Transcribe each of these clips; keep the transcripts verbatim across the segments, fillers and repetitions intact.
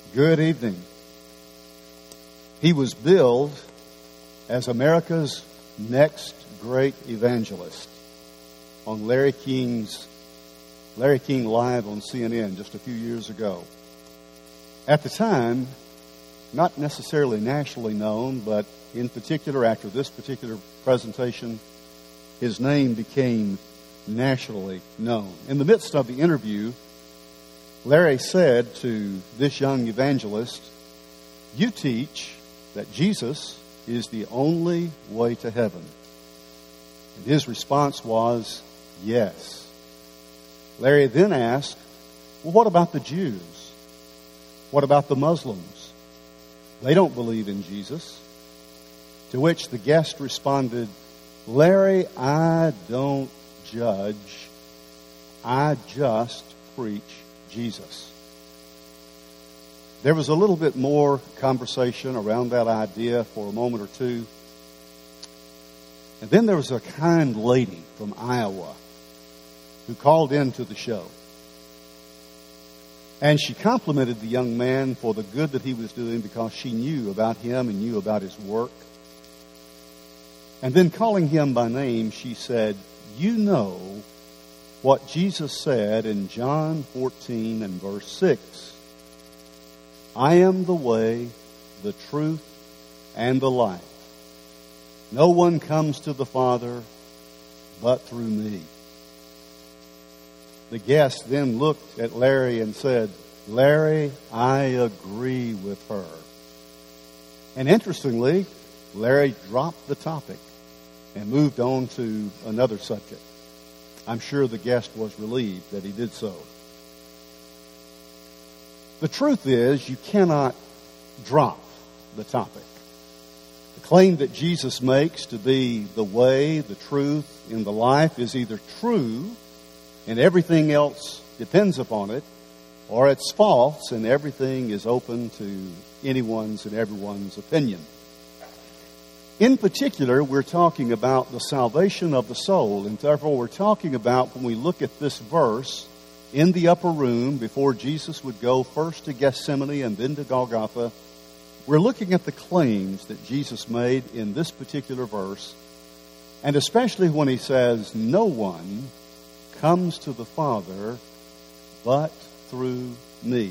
Good evening. He was billed as America's next great evangelist on Larry King's Larry King Live on C N N just a few years ago. At the time, not necessarily nationally known, but in particular after this particular presentation, his name became nationally known. In the midst of the interview, Larry said to this young evangelist, "You teach that Jesus is the only way to heaven." And his response was, "Yes." Larry then asked, "Well, what about the Jews? What about the Muslims? They don't believe in Jesus." To which the guest responded, "Larry, I don't judge. I just preach Jesus." There was a little bit more conversation around that idea for a moment or two. And then there was a kind lady from Iowa who called into the show. And she complimented the young man for the good that he was doing because she knew about him and knew about his work. And then calling him by name, she said, "You know what Jesus said in John fourteen and verse six. I am the way, the truth, and the life. No one comes to the Father but through me." The guest then looked at Larry and said, "Larry, I agree with her." And interestingly, Larry dropped the topic and moved on to another subject. I'm sure the guest was relieved that he did so. The truth is, you cannot drop the topic. The claim that Jesus makes to be the way, the truth, and the life is either true and everything else depends upon it, or it's false and everything is open to anyone's and everyone's opinion. In particular, we're talking about the salvation of the soul, and therefore we're talking about, when we look at this verse, in the upper room before Jesus would go first to Gethsemane and then to Golgotha, we're looking at the claims that Jesus made in this particular verse, and especially when he says, "No one comes to the Father but through me."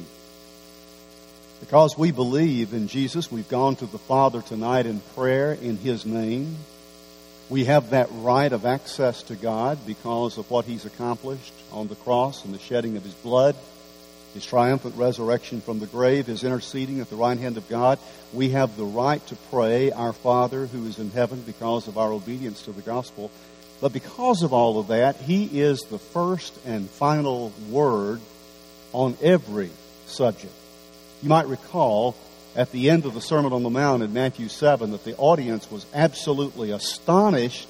Because we believe in Jesus, we've gone to the Father tonight in prayer in His name. We have that right of access to God because of what He's accomplished on the cross and the shedding of His blood, His triumphant resurrection from the grave, His interceding at the right hand of God. We have the right to pray, "Our Father who is in heaven," because of our obedience to the gospel. But because of all of that, He is the first and final word on every subject. You might recall at the end of the Sermon on the Mount in Matthew seven that the audience was absolutely astonished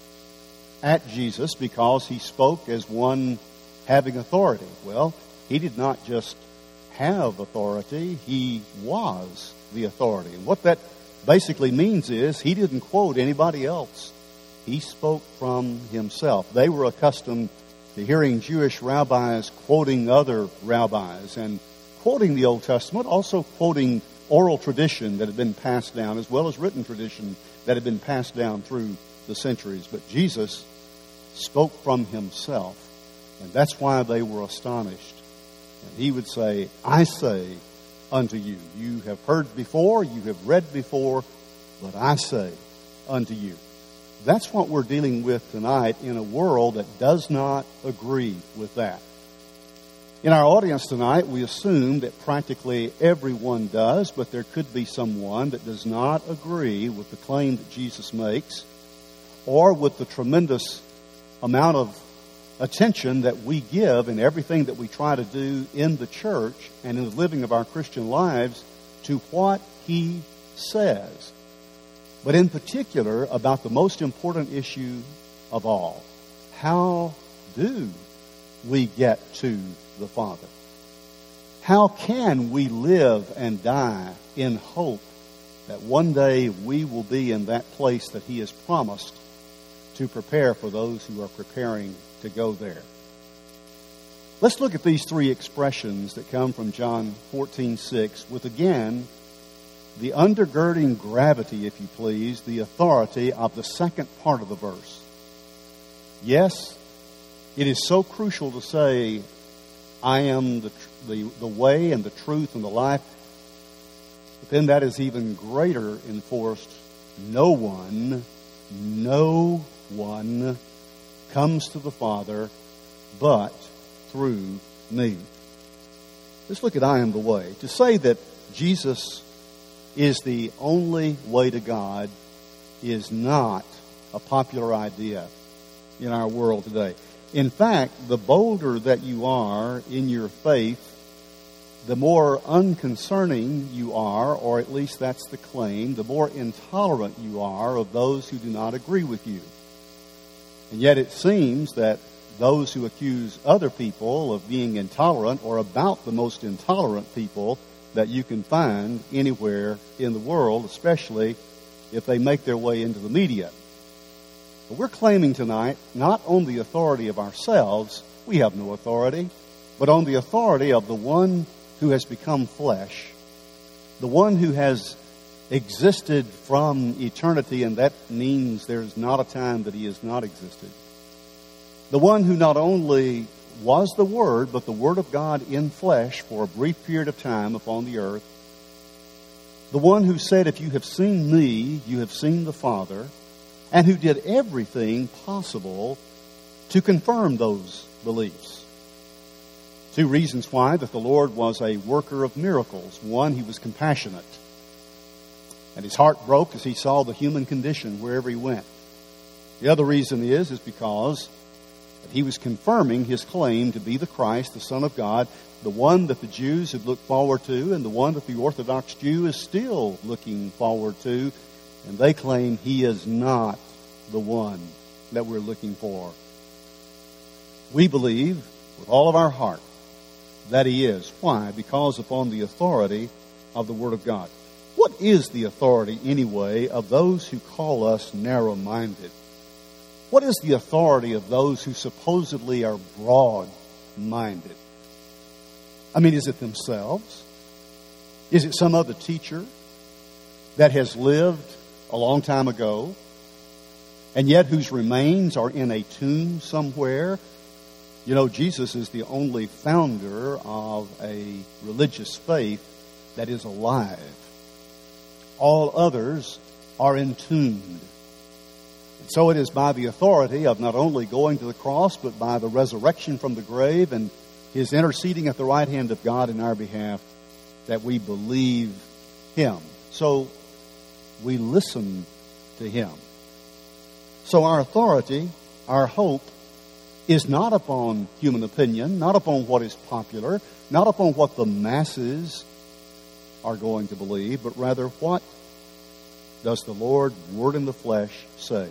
at Jesus because He spoke as one having authority. Well, He did not just have authority, He was the authority. And what that basically means is He didn't quote anybody else. He spoke from Himself. They were accustomed to hearing Jewish rabbis quoting other rabbis and quoting the Old Testament, also quoting oral tradition that had been passed down, as well as written tradition that had been passed down through the centuries. But Jesus spoke from Himself, and that's why they were astonished. And He would say, "I say unto you." You have heard before, you have read before, but I say unto you. That's what we're dealing with tonight in a world that does not agree with that. In our audience tonight, we assume that practically everyone does, but there could be someone that does not agree with the claim that Jesus makes, or with the tremendous amount of attention that we give in everything that we try to do in the church and in the living of our Christian lives to what He says. But in particular, about the most important issue of all, how do we get to the Father? How can we live and die in hope that one day we will be in that place that He has promised to prepare for those who are preparing to go there? Let's look at these three expressions that come from John fourteen six with, again, the undergirding gravity, if you please, the authority of the second part of the verse. Yes, it is so crucial to say, I am the, the, the way and the truth and the life. But then that is even greater enforced. No one, no one comes to the Father but through me. Let's look at I am the way. To say that Jesus is the only way to God is not a popular idea in our world today. In fact, the bolder that you are in your faith, the more unconcerning you are, or at least that's the claim, the more intolerant you are of those who do not agree with you. And yet it seems that those who accuse other people of being intolerant are about the most intolerant people that you can find anywhere in the world, especially if they make their way into the media. But we're claiming tonight not on the authority of ourselves, we have no authority, but on the authority of the one who has become flesh, the one who has existed from eternity, and that means there's not a time that he has not existed. The one who not only was the Word, but the Word of God in flesh for a brief period of time upon the earth. The one who said, if you have seen me, you have seen the Father, and who did everything possible to confirm those beliefs. Two reasons why that the Lord was a worker of miracles. One, he was compassionate, and his heart broke as he saw the human condition wherever he went. The other reason is, is because he was confirming his claim to be the Christ, the Son of God, the one that the Jews had looked forward to, and the one that the Orthodox Jew is still looking forward to. And they claim he is not the one that we're looking for. We believe with all of our heart that he is. Why? Because upon the authority of the Word of God. What is the authority, anyway, of those who call us narrow-minded? What is the authority of those who supposedly are broad-minded? I mean, is it themselves? Is it some other teacher that has lived a long time ago, and yet whose remains are in a tomb somewhere? You know, Jesus is the only founder of a religious faith that is alive. All others are entombed. And so it is by the authority of not only going to the cross, but by the resurrection from the grave and his interceding at the right hand of God in our behalf that we believe him. So we listen to him. So our authority, our hope, is not upon human opinion, not upon what is popular, not upon what the masses are going to believe, but rather what does the Lord, Word in the flesh, say?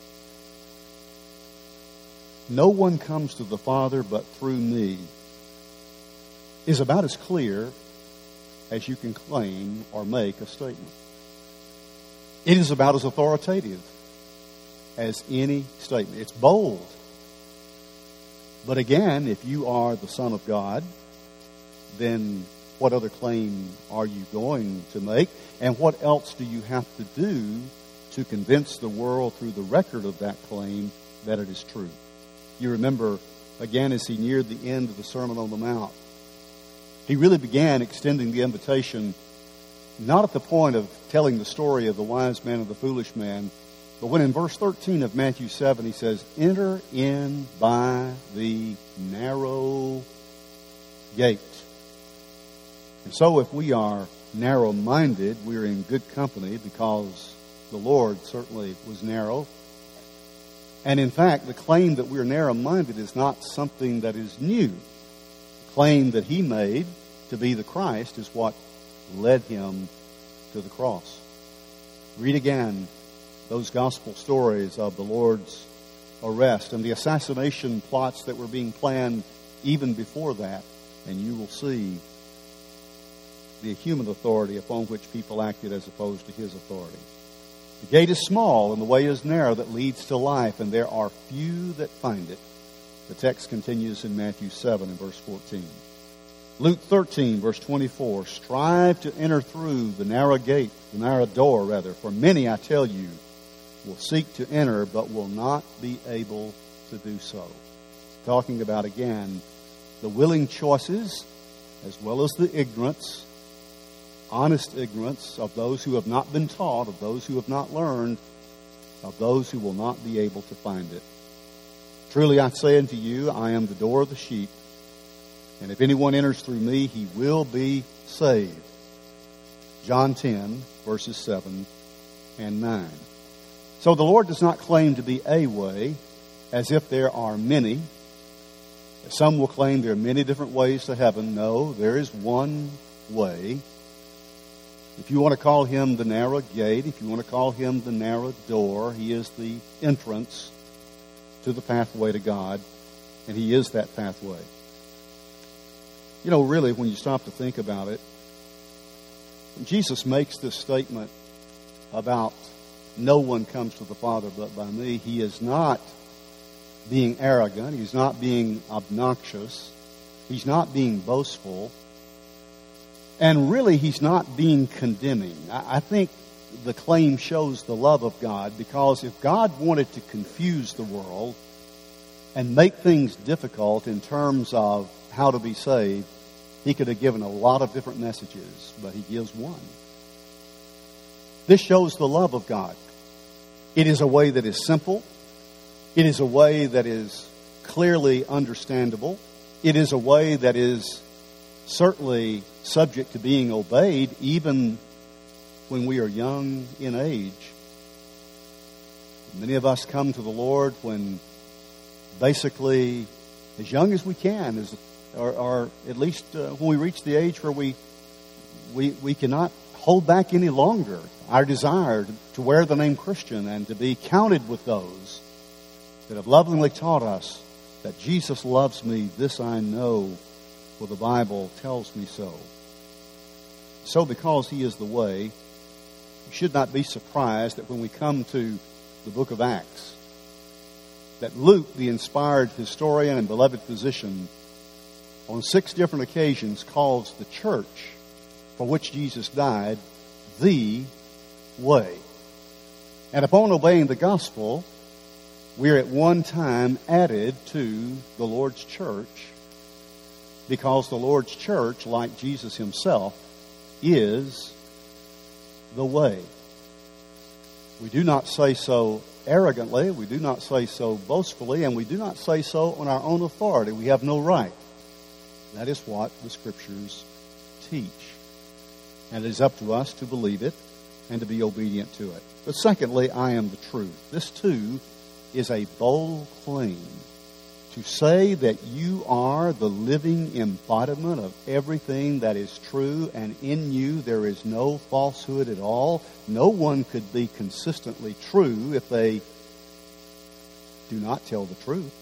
No one comes to the Father but through me is about as clear as you can claim or make a statement. It is about as authoritative as any statement. It's bold. But again, if you are the Son of God, then what other claim are you going to make? And what else do you have to do to convince the world through the record of that claim that it is true? You remember, again, as he neared the end of the Sermon on the Mount, he really began extending the invitation, not at the point of telling the story of the wise man and the foolish man, but when in verse thirteen of Matthew seven he says, enter in by the narrow gate. And so if we are narrow-minded, we're in good company because the Lord certainly was narrow. And in fact, the claim that we're narrow-minded is not something that is new. The claim that he made to be the Christ is what led him to the cross. Read again those gospel stories of the Lord's arrest and the assassination plots that were being planned even before that, and you will see the human authority upon which people acted as opposed to his authority. The gate is small and the way is narrow that leads to life, and there are few that find it. The text continues in Matthew seven and verse fourteen. Luke thirteen, verse twenty-four, strive to enter through the narrow gate, the narrow door rather, for many, I tell you, will seek to enter but will not be able to do so. Talking about, again, the willing choices as well as the ignorance, honest ignorance of those who have not been taught, of those who have not learned, of those who will not be able to find it. Truly I say unto you, I am the door of the sheep, and if anyone enters through me, he will be saved. John ten, verses seven and nine. So the Lord does not claim to be a way, as if there are many. Some will claim there are many different ways to heaven. No, there is one way. If you want to call him the narrow gate, if you want to call him the narrow door, he is the entrance to the pathway to God, and he is that pathway. You know, really, when you stop to think about it, when Jesus makes this statement about no one comes to the Father but by me, he is not being arrogant. He's not being obnoxious. He's not being boastful. And really, he's not being condemning. I think the claim shows the love of God, because if God wanted to confuse the world and make things difficult in terms of how to be saved, he could have given a lot of different messages, but he gives one. This shows the love of God. It is a way that is simple. It is a way that is clearly understandable. It is a way that is certainly subject to being obeyed even when we are young in age. Many of us come to the Lord when basically as young as we can, as, or, or at least uh, when we reach the age where we, we, we cannot hold back any longer our desire to, to wear the name Christian and to be counted with those that have lovingly taught us that Jesus loves me, this I know, for the Bible tells me so. So because he is the way, we should not be surprised that when we come to the book of Acts, that Luke, the inspired historian and beloved physician, on six different occasions calls the church for which Jesus died the way. And upon obeying the gospel, we are at one time added to the Lord's church, because the Lord's church, like Jesus himself, is the way. We do not say so arrogantly, we do not say so boastfully, and we do not say so on our own authority. We have no right. That is what the Scriptures teach. And it is up to us to believe it and to be obedient to it. But secondly, I am the truth. This too is a bold claim, to say that you are the living embodiment of everything that is true, and in you there is no falsehood at all. No one could be consistently true if they do not tell the truth.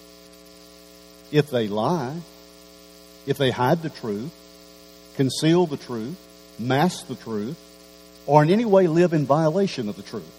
If they lie, if they hide the truth, conceal the truth, mask the truth, or in any way live in violation of the truth.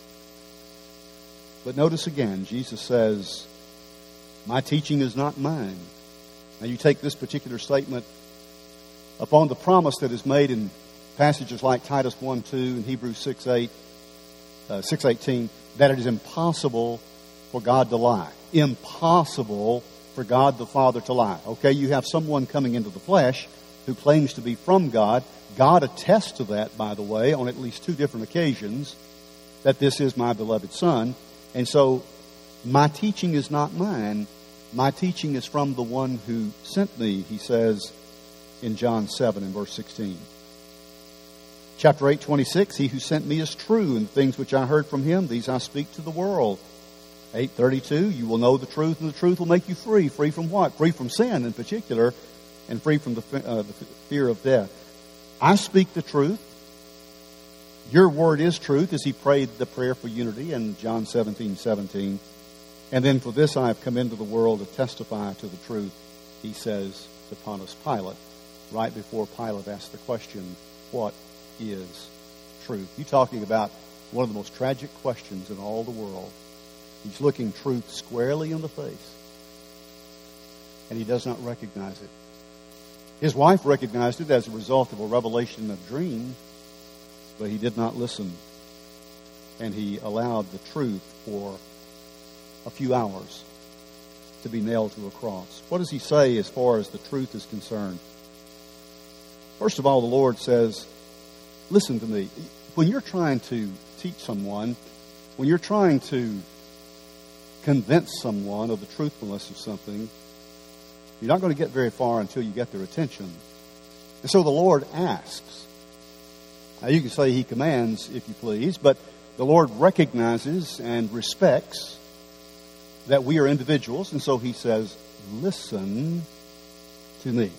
But notice again, Jesus says, my teaching is not mine. Now you take this particular statement upon the promise that is made in passages like Titus one two and Hebrews six eight, uh, six eighteen, that it is impossible for God to lie. Impossible for God the Father to lie. Okay, you have someone coming into the flesh who claims to be from God. God attests to that, by the way, on at least two different occasions, that this is my beloved Son. And so, my teaching is not mine. My teaching is from the one who sent me, he says in John seven and verse sixteen. Chapter eight, twenty-six, he who sent me is true, and the things which I heard from him, these I speak to the world. eight thirty-two, you will know the truth, and the truth will make you free. Free from what? Free from sin in particular, and free from the, uh, the fear of death. I speak the truth. Your word is truth, as he prayed the prayer for unity in John seventeen seventeen. And then for this I have come into the world to testify to the truth, he says to Pontius Pilate, right before Pilate asked the question, what is truth? You're talking about one of the most tragic questions in all the world. He's looking truth squarely in the face. and he does not recognize it. His wife recognized it as a result of a revelation of dream, but he did not listen. And he allowed the truth for a few hours to be nailed to a cross. What does he say as far as the truth is concerned? First of all, the Lord says, listen to me. When you're trying to teach someone, when you're trying to convince someone of the truthfulness of something, you're not going to get very far until you get their attention. And so the Lord asks. Now you can say he commands, if you please, but the Lord recognizes and respects that we are individuals, and so he says, listen to me.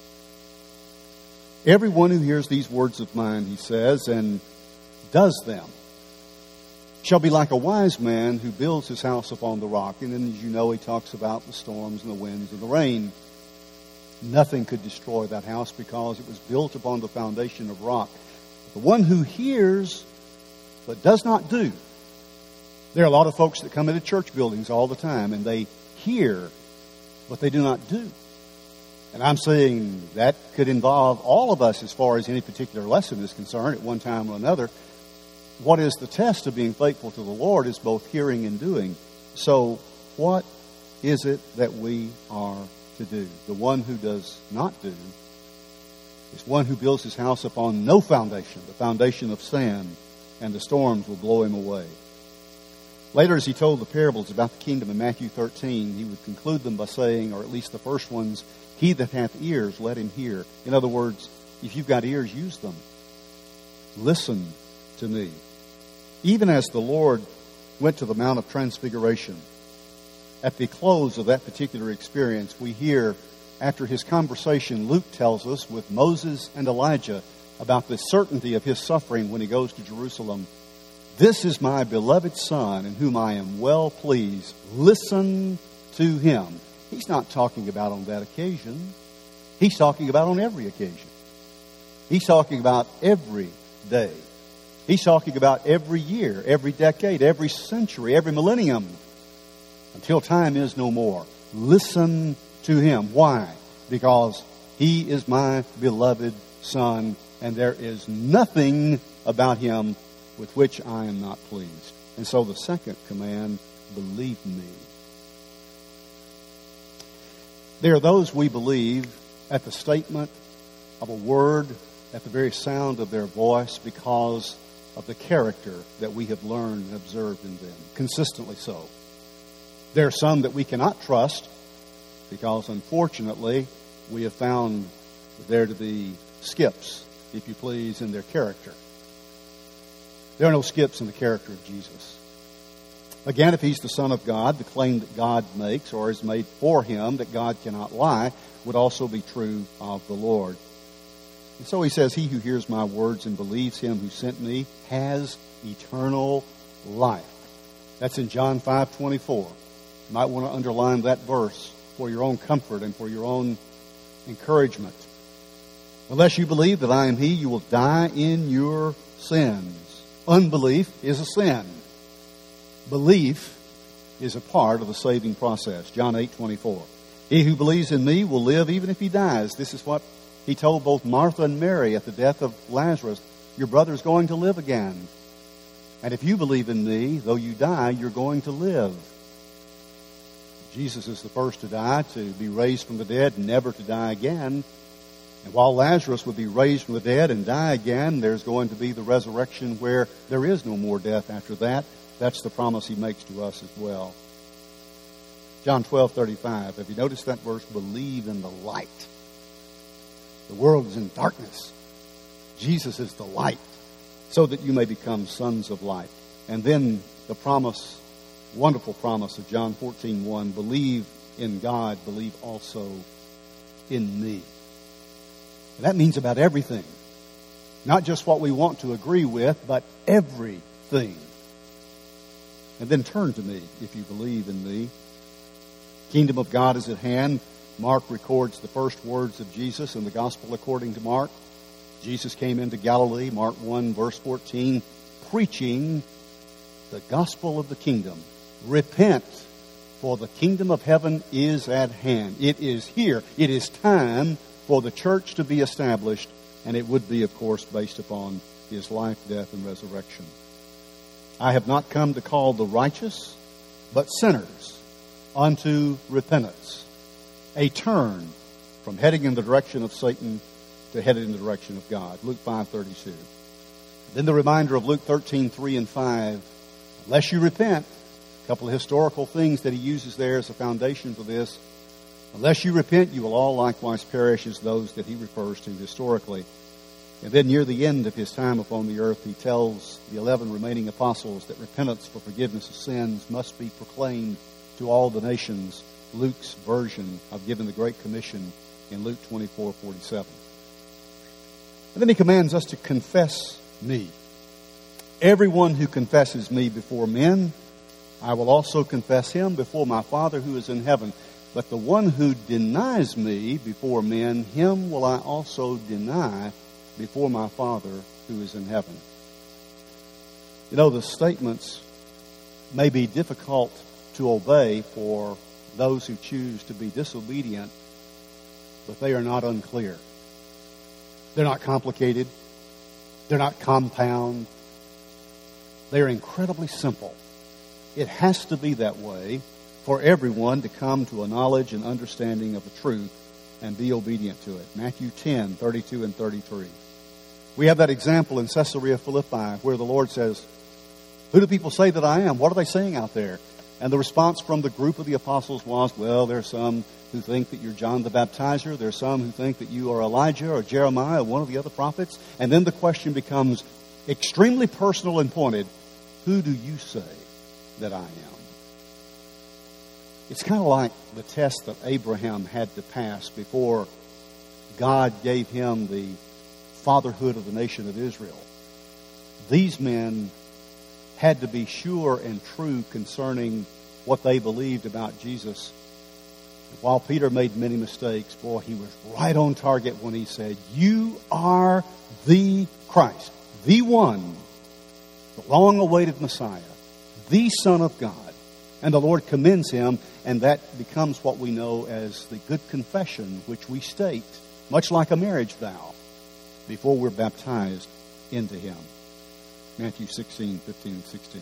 Everyone who hears these words of mine, he says, and does them, shall be like a wise man who builds his house upon the rock. And then, as you know, he talks about the storms and the winds and the rain. Nothing could destroy that house because it was built upon the foundation of rock. The one who hears but does not do. There are a lot of folks that come into church buildings all the time and they hear, but they do not do. And I'm saying that could involve all of us as far as any particular lesson is concerned at one time or another. What is the test of being faithful to the Lord is both hearing and doing. So what is it that we are to do? The one who does not do is one who builds his house upon no foundation, the foundation of sand, and the storms will blow him away. Later, as he told the parables about the kingdom in Matthew thirteen, he would conclude them by saying, or at least the first ones, he that hath ears, let him hear. In other words, if you've got ears, use them. Listen to me. Even as the Lord went to the Mount of Transfiguration, at the close of that particular experience, we hear, after his conversation, Luke tells us, with Moses and Elijah, about the certainty of his suffering when he goes to Jerusalem. This is my beloved Son, in whom I am well pleased. Listen to him. He's not talking about on that occasion. He's talking about on every occasion. He's talking about every day. He's talking about every year, every decade, every century, every millennium, until time is no more. Listen to him. Why? Because he is my beloved Son, and there is nothing about him with which I am not pleased. And so the second command, believe me. There are those we believe at the statement of a word, at the very sound of their voice, because of the character that we have learned and observed in them, consistently so. There are some that we cannot trust because, unfortunately, we have found there to be skips, if you please, in their character. There are no skips in the character of Jesus. Again, if he's the Son of God, the claim that God makes or is made for him that God cannot lie would also be true of the Lord. And so he says, he who hears my words and believes him who sent me has eternal life. That's in John five twenty-four. You might want to underline that verse for your own comfort and for your own encouragement. Unless you believe that I am he, you will die in your sins. Unbelief is a sin. Belief is a part of the saving process. John eight twenty-four. He who believes in me will live even if he dies. This is what he told both Martha and Mary at the death of Lazarus. Your brother's going to live again. And if you believe in me, though you die, you're going to live. Jesus is the first to die, to be raised from the dead, never to die again. And while Lazarus would be raised from the dead and die again, there's going to be the resurrection where there is no more death after that. That's the promise he makes to us as well. John twelve thirty-five. Have you noticed that verse? Believe in the light. The world is in darkness. Jesus is the light, so that you may become sons of light. And then the promise, wonderful promise of John fourteen one. Believe in God, believe also in me. And that means about everything. Not just what we want to agree with, but everything. And then turn to me if you believe in me. Kingdom of God is at hand. Mark records the first words of Jesus in the Gospel according to Mark. Jesus came into Galilee, Mark one, verse fourteen, preaching the gospel of the kingdom. Repent, For the kingdom of heaven is at hand. It is here. It is time for the church to be established, and it would be, of course, based upon his life, death, and resurrection. I have not come to call the righteous, but sinners unto repentance. A turn from heading in the direction of Satan to headed in the direction of God. Luke five thirty-two. Then the reminder of Luke thirteen three and five. Unless you repent, a couple of historical things that he uses there as a foundation for this. Unless you repent, you will all likewise perish as those that he refers to historically. And then near the end of his time upon the earth, he tells the eleven remaining apostles that repentance for forgiveness of sins must be proclaimed to all the nations. Luke's version of giving the Great Commission in Luke twenty-four forty-seven. And then he commands us to confess me. Everyone who confesses me before men, I will also confess him before my Father who is in heaven. But the one who denies me before men, him will I also deny before my Father who is in heaven. You know, the statements may be difficult to obey for those who choose to be disobedient, but they are not unclear. They're not complicated. They're not compound. They're incredibly simple. It has to be that way for everyone to come to a knowledge and understanding of the truth and be obedient to it. Matthew ten thirty-two and thirty-three. We have that example in Caesarea Philippi where the Lord says, who do people say that I am? What are they saying out there? And the response from the group of the apostles was, well, there are some who think that you're John the Baptizer. There are some who think that you are Elijah or Jeremiah or one of the other prophets. And then the question becomes extremely personal and pointed. Who do you say that I am? It's kind of like the test that Abraham had to pass before God gave him the fatherhood of the nation of Israel. These men had to be sure and true concerning what they believed about Jesus. And while Peter made many mistakes, boy, he was right on target when he said, you are the Christ, the one, the long-awaited Messiah, the Son of God. And the Lord commends him, and that becomes what we know as the good confession, which we state, much like a marriage vow, before we're baptized into him. Matthew sixteen, fifteen, and sixteen.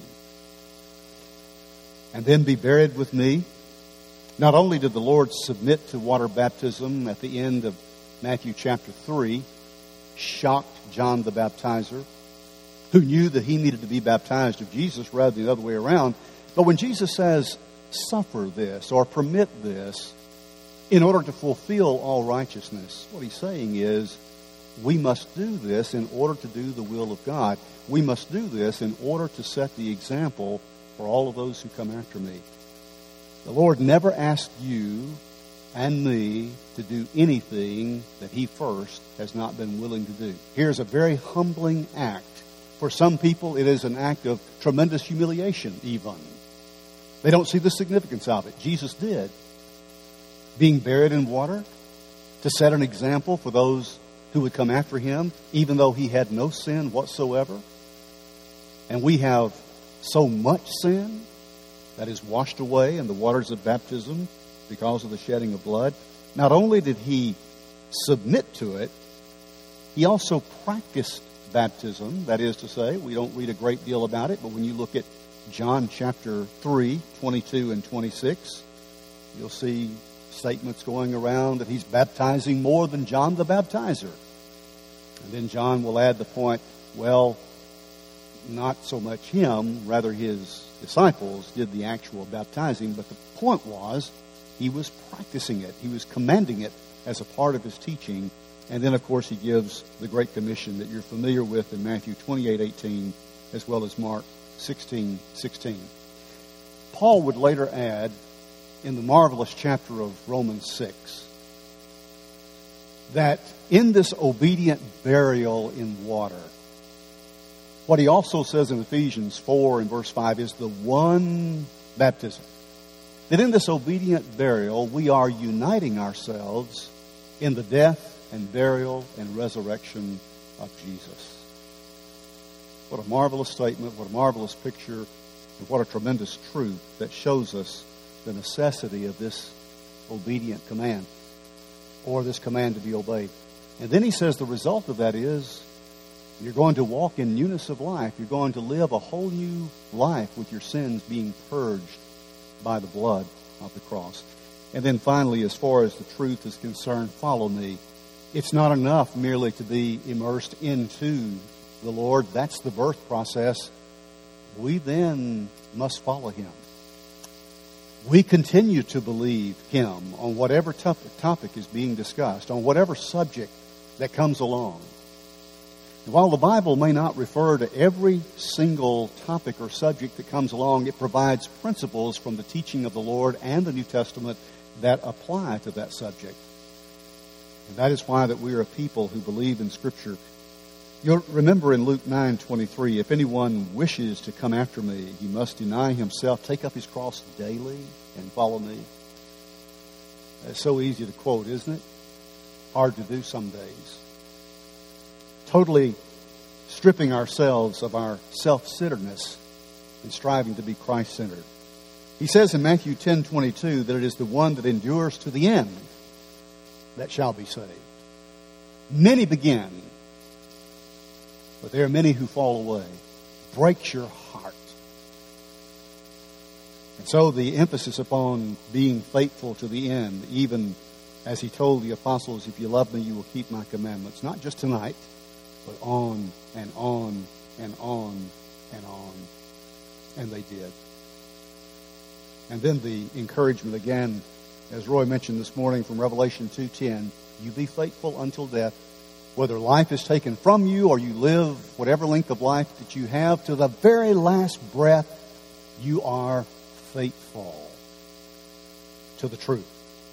And then be buried with me. Not only did the Lord submit to water baptism at the end of Matthew chapter three, shocked John the Baptizer, who knew that he needed to be baptized of Jesus rather than the other way around. But when Jesus says, suffer this or permit this in order to fulfill all righteousness, what he's saying is, we must do this in order to do the will of God. We must do this in order to set the example for all of those who come after me. The Lord never asked you and me to do anything that he first has not been willing to do. Here's a very humbling act. For some people, it is an act of tremendous humiliation even. They don't see the significance of it. Jesus did. Being buried in water to set an example for those who would come after him, even though he had no sin whatsoever. And we have so much sin that is washed away in the waters of baptism because of the shedding of blood. Not only did he submit to it, he also practiced baptism. That is to say, we don't read a great deal about it, but when you look at John chapter three, twenty-two and twenty-six, you'll see statements going around that he's baptizing more than John the Baptizer. And then John will add the point, well, not so much him, rather his disciples did the actual baptizing, but the point was he was practicing it. He was commanding it as a part of his teaching. And then, of course, he gives the Great Commission that you're familiar with in Matthew twenty-eight eighteen, as well as Mark sixteen sixteen. Paul would later add in the marvelous chapter of Romans six that in this obedient burial in water, what he also says in Ephesians four and verse five is the one baptism. That in this obedient burial, we are uniting ourselves in the death and burial and resurrection of Jesus. What a marvelous statement, what a marvelous picture, and what a tremendous truth that shows us the necessity of this obedient command, or this command to be obeyed. And then he says the result of that is you're going to walk in newness of life. You're going to live a whole new life with your sins being purged by the blood of the cross. And then finally, as far as the truth is concerned, follow me. It's not enough merely to be immersed into the Lord. That's the birth process. We then must follow Him. We continue to believe Him on whatever topic is being discussed, on whatever subject that comes along. And while the Bible may not refer to every single topic or subject that comes along, it provides principles from the teaching of the Lord and the New Testament that apply to that subject. And that is why that we are a people who believe in Scripture. You'll remember in Luke nine twenty-three, if anyone wishes to come after me, he must deny himself, take up his cross daily, and follow me. It's so easy to quote, isn't it? Hard to do some days. Totally stripping ourselves of our self-centeredness and striving to be Christ-centered. He says in Matthew ten twenty-two that it is the one that endures to the end that shall be saved. Many begin, but there are many who fall away. Breaks your heart. And so the emphasis upon being faithful to the end, even as He told the apostles, if you love me, you will keep my commandments. Not just tonight, but on and on and on and on. And they did. And then the encouragement again, as Roy mentioned this morning from Revelation two ten, you be faithful until death. Whether life is taken from you or you live whatever length of life that you have, to the very last breath, you are faithful to the truth.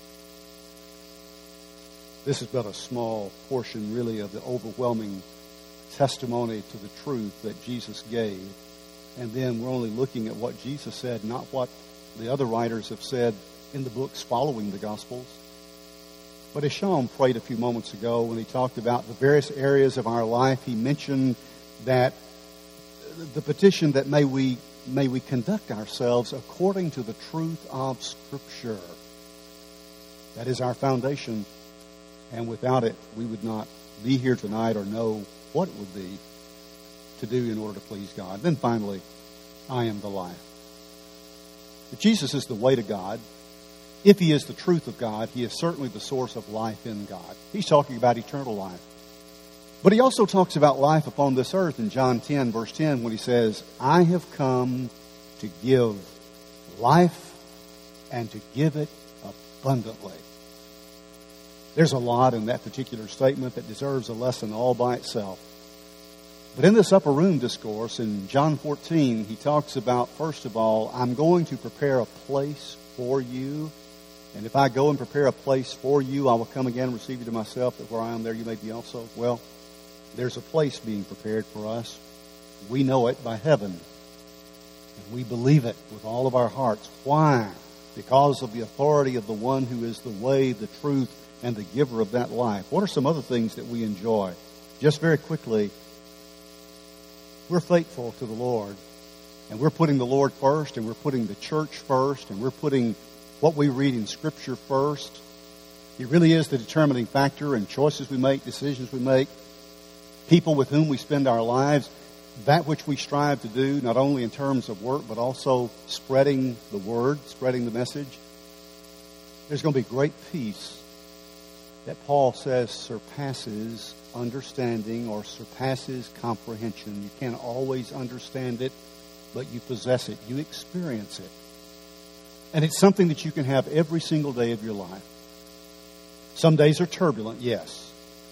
This is but a small portion, really, of the overwhelming testimony to the truth that Jesus gave. And then we're only looking at what Jesus said, not what the other writers have said in the books following the Gospels. But as Sean prayed a few moments ago when he talked about the various areas of our life, he mentioned that the petition that may we may we conduct ourselves according to the truth of Scripture. That is our foundation, and without it, we would not be here tonight or know what it would be to do in order to please God. Then finally, I am the life. If Jesus is the way to God, if He is the truth of God, He is certainly the source of life in God. He's talking about eternal life. But He also talks about life upon this earth in John ten, verse ten, when He says, I have come to give life and to give it abundantly. There's a lot in that particular statement that deserves a lesson all by itself. But in this upper room discourse in John fourteen, He talks about, first of all, I'm going to prepare a place for you. And if I go and prepare a place for you, I will come again and receive you to myself, that where I am there you may be also. Well, there's a place being prepared for us. We know it by heaven. And we believe it with all of our hearts. Why? Because of the authority of the one who is the way, the truth, and the giver of that life. What are some other things that we enjoy? Just very quickly, we're faithful to the Lord. And we're putting the Lord first, and we're putting the church first, and we're putting what we read in Scripture first. He really is the determining factor in choices we make, decisions we make, people with whom we spend our lives, that which we strive to do, not only in terms of work, but also spreading the word, spreading the message. There's going to be great peace that Paul says surpasses understanding or surpasses comprehension. You can't always understand it, but you possess it. You experience it. And it's something that you can have every single day of your life. Some days are turbulent, yes.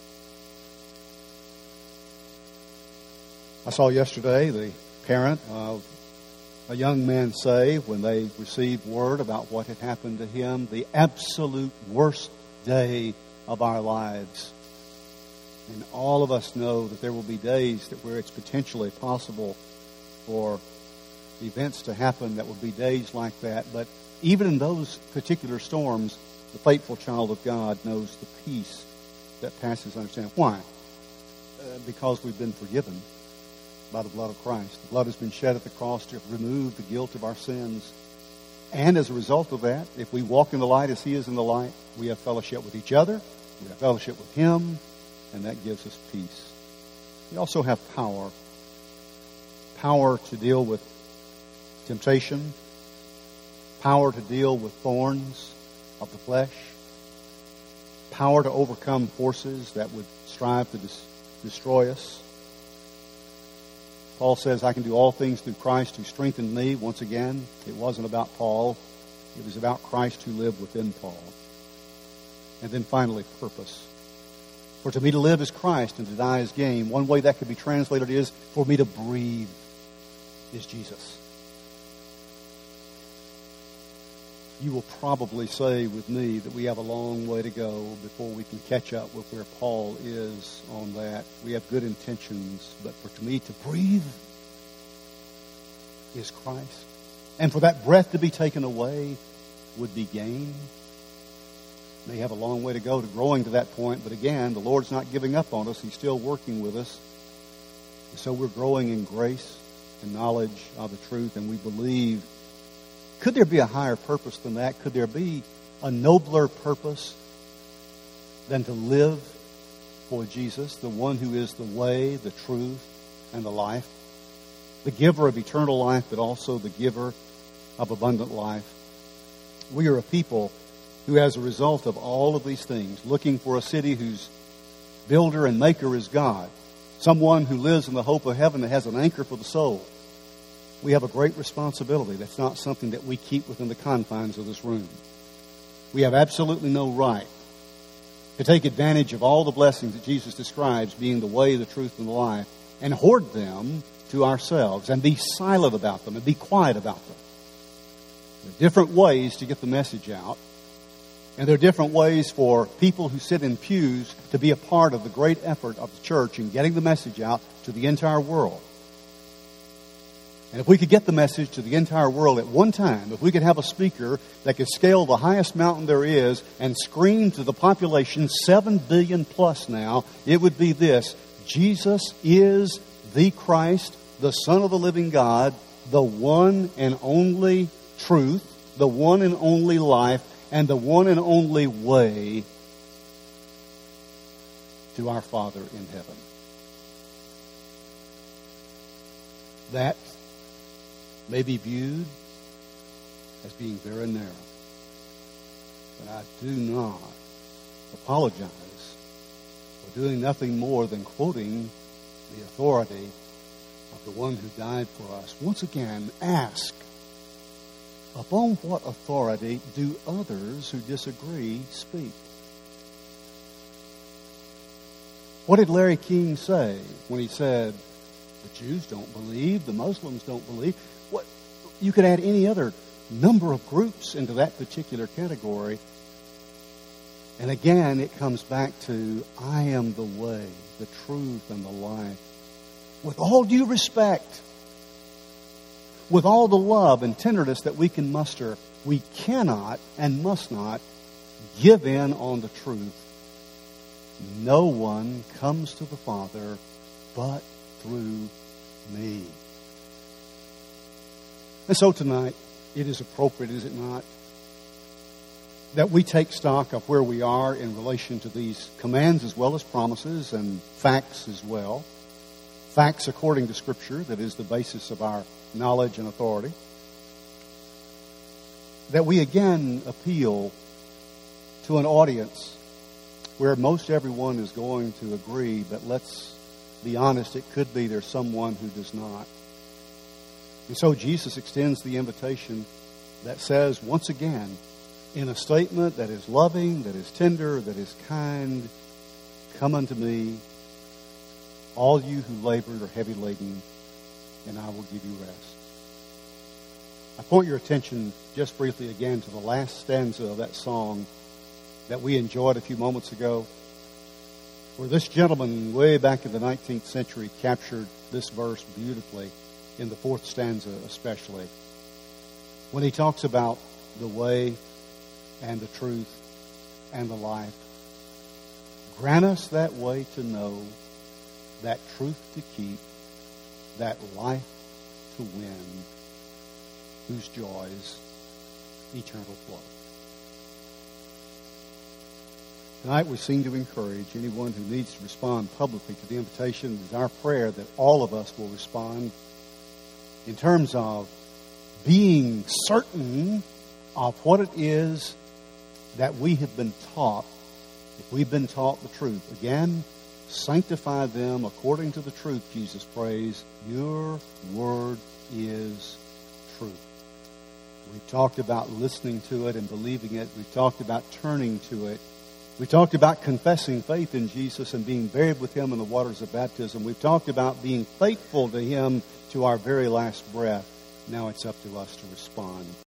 I saw yesterday the parent of a young man say, when they received word about what had happened to him, the absolute worst day of our lives. And all of us know that there will be days that where it's potentially possible for events to happen that will be days like that. But even in those particular storms, the faithful child of God knows the peace that passes understanding. Why? Uh, because we've been forgiven by the blood of Christ. The blood has been shed at the cross to remove the guilt of our sins. And as a result of that, if we walk in the light as He is in the light, we have fellowship with each other, we have fellowship with Him, and that gives us peace. We also have power. Power to deal with temptation, power to deal with thorns of the flesh, power to overcome forces that would strive to dis- destroy us. Paul says, I can do all things through Christ who strengthened me. Once again, it wasn't about Paul. It was about Christ who lived within Paul. And then finally, purpose. For to me to live is Christ and to die is gain. One way that could be translated is, for me to breathe is Jesus. You will probably say with me that we have a long way to go before we can catch up with where Paul is on that. We have good intentions, but for to me to breathe is Christ. And for that breath to be taken away would be gain. May have a long way to go to growing to that point, but again, the Lord's not giving up on us. He's still working with us. And so we're growing in grace and knowledge of the truth, and we believe. Could there be a higher purpose than that? Could there be a nobler purpose than to live for Jesus, the one who is the way, the truth, and the life? The giver of eternal life, but also the giver of abundant life. We are a people who, as a result of all of these things, looking for a city whose builder and maker is God, someone who lives in the hope of heaven that has an anchor for the soul. We have a great responsibility. That's not something that we keep within the confines of this room. We have absolutely no right to take advantage of all the blessings that Jesus describes being the way, the truth, and the life, and hoard them to ourselves and be silent about them and be quiet about them. There are different ways to get the message out, and there are different ways for people who sit in pews to be a part of the great effort of the church in getting the message out to the entire world. And if we could get the message to the entire world at one time, if we could have a speaker that could scale the highest mountain there is and scream to the population, seven billion plus now, it would be this: Jesus is the Christ, the Son of the living God, the one and only truth, the one and only life, and the one and only way to our Father in heaven. That may be viewed as being very narrow. But I do not apologize for doing nothing more than quoting the authority of the one who died for us. Once again, ask, upon what authority do others who disagree speak? What did Larry King say when he said, the Jews don't believe, the Muslims don't believe? What, you could add any other number of groups into that particular category. And again, it comes back to, I am the way, the truth, and the life. With all due respect, with all the love and tenderness that we can muster, we cannot and must not give in on the truth. No one comes to the Father but through me. And so tonight, it is appropriate, is it not, that we take stock of where we are in relation to these commands as well as promises and facts as well. Facts according to Scripture, that is the basis of our knowledge and authority. That we again appeal to an audience where most everyone is going to agree, but let's be honest, it could be there's someone who does not. And so Jesus extends the invitation that says, once again, in a statement that is loving, that is tender, that is kind, come unto me, all you who labor are heavy laden, and I will give you rest. I point your attention just briefly again to the last stanza of that song that we enjoyed a few moments ago, where this gentleman way back in the nineteenth century captured this verse beautifully, in the fourth stanza especially, when he talks about the way and the truth and the life. Grant us that way to know, that truth to keep, that life to win, whose joys eternal flow. Tonight we seem to encourage anyone who needs to respond publicly to the invitation. It is our prayer that all of us will respond in terms of being certain of what it is that we have been taught. If we've been taught the truth, again, sanctify them according to the truth, Jesus prays. Your word is truth. We've talked about listening to it and believing it. We've talked about turning to it. We talked about confessing faith in Jesus and being buried with Him in the waters of baptism. We've talked about being faithful to Him to our very last breath. Now it's up to us to respond.